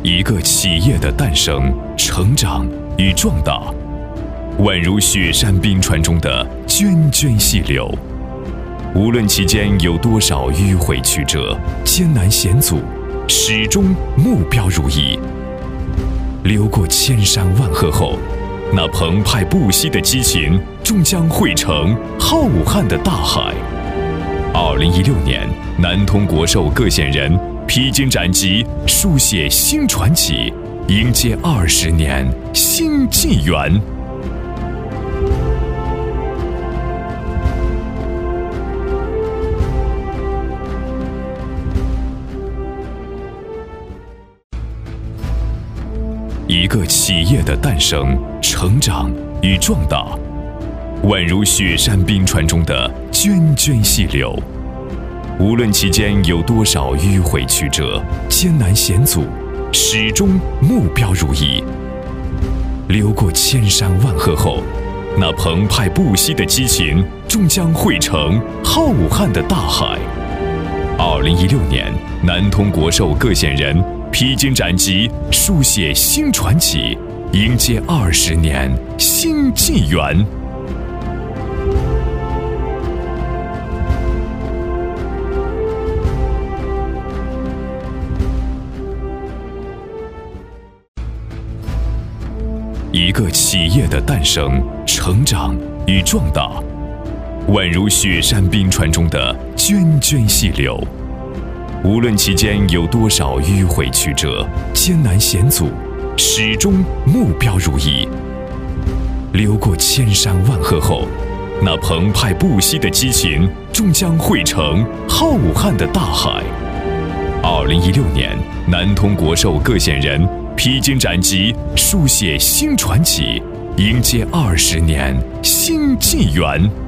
一个企业的诞生、成长与壮大，宛如雪山冰川中的涓涓细流。无论其间有多少迂回曲折、艰难险阻，始终目标如一。流过千山万壑后，那澎湃不息的激情终将汇成浩瀚的大海。2016年，南通国寿各县人披荆斩棘，书写新传奇，迎接20年新纪元。一个企业的诞生、成长与壮大，宛如雪山冰川中的涓涓细流。无论其间有多少迂回曲折、艰难险阻，始终目标如一。流过千山万壑后，那澎湃不息的激情终将汇成浩瀚的大海。2016年，南通国寿各县人披荆斩棘，书写新传奇，迎接20年新纪元。一个企业的诞生、成长与壮大，宛如雪山冰川中的涓涓细流。无论其间有多少迂回曲折、艰难险阻，始终目标如一。流过千山万壑后，那澎湃不息的激情终将汇成浩瀚的大海。2016年，南通国寿各县人披荆斩棘，书写新传奇，迎接20年新纪元。